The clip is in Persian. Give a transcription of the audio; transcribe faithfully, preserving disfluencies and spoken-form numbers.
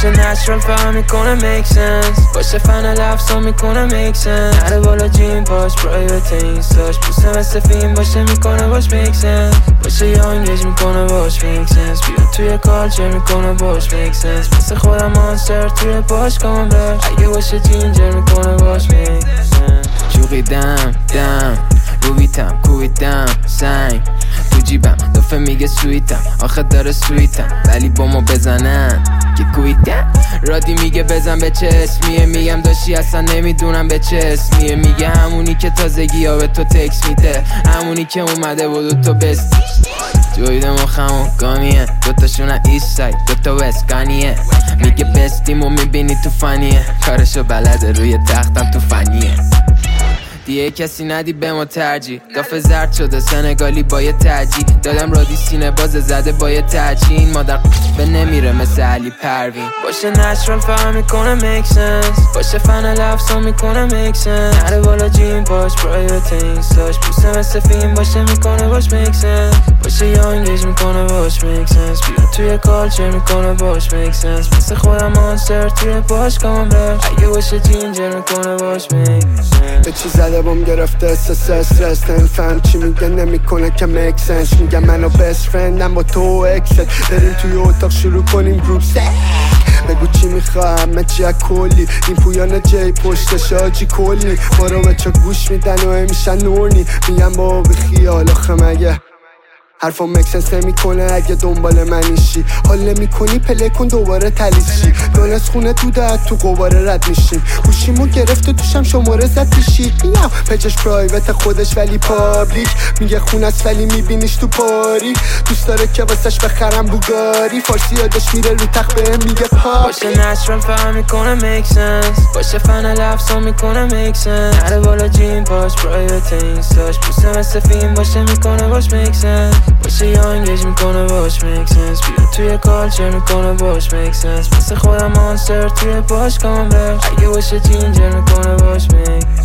باشه نچرال فهم میکنه make sense باشه فن لفظا میکنه make sense نره بالا جیم پاش پرایوت اینستاش بوسه مثل فیلم باشه میکنه باش make sense باشه یا انگیج میکنه باش make sense بیا توی کالچر میکنه باش make sense مثل خودم مانستر توی باش کامبر اگه باشه جینجر میکنه باش make sense جوقیدم دم رویتم کویدم سنگ تو جیبم دفعه میگه سویتم آخه داره سویتم ولی با ما بزنن که کویدم رادی میگه بزن به چه اسمیه میگم داشتی اصلا نمیدونم به چه اسمیه میگه همونی که تازگی ها به تو تکس میده همونی که اومده بود تو بستی جویده مخمو گامیه دوتاشونن ایست ساید دوتا وسکانیه میگه بستیم و میبینی تو فانیه کارشو بلده روی تختم تو فنیه دیگه کسی ندی به ما ترجیح دافه زرد شده سنگالی با یه ترجیح دادم رادی سینه باز زده با یه ترجیح مادر به نمیره مثل علی پروین باشه نچرال فهم میکنه make sense باشه فن لفظا میکنه make sense نره بالا جیم پاش پرایوت اینستاش بوسه مثل فیلم باشه میکنه باش make sense باشه یا انگیج میکنه باش make sense بیا توی کالچر میکنه باش make sense مثل خودم مانستر توی باش کامبر اگه باشه جینجر میکنه باش make sense به چی زده بام گرفته احساس استرس نمیفهم چی میگه نمیکنه که میک سنس میگه منو بست فرندم با تو و اکست بریم توی اتاق شروع کنیم گروپ سک بگو چی میخواه همه چی از کلی این پویان جی پشتش آجی کلی ما رو به چه گوش میدن و همیشن نورنی میگم با بی خیال آخه مگه حرفا مکسنس نمی کنه اگه دنبال منیشی حال نمی کنی پله کن دوباره تلیشی دون از خونه دوده تو قباره رد میشیم گوشیمو گرفت و توشم شماره زد پیشید میام پجش پرایوت خودش ولی پابلیک میگه خونه است ولی میبینیش تو پاری دوست داره که واسش بخرم بوگاری فارسی یادش میره رو تخت بهم میگه پاپ باشه نچرال فهم میکنه make sense باشه فن لفظا میکنه make sense نره بالا جیم پاش پرایوت اینستاش بوسه مثل فیلم باشه میکنه باش make sense باشه یا انگیج میکنه باش make sense بیا توی کالچر میکنه باش make sense مثل خودم مانستر توی باش کامبر اگه باشه جینجر میکنه باش make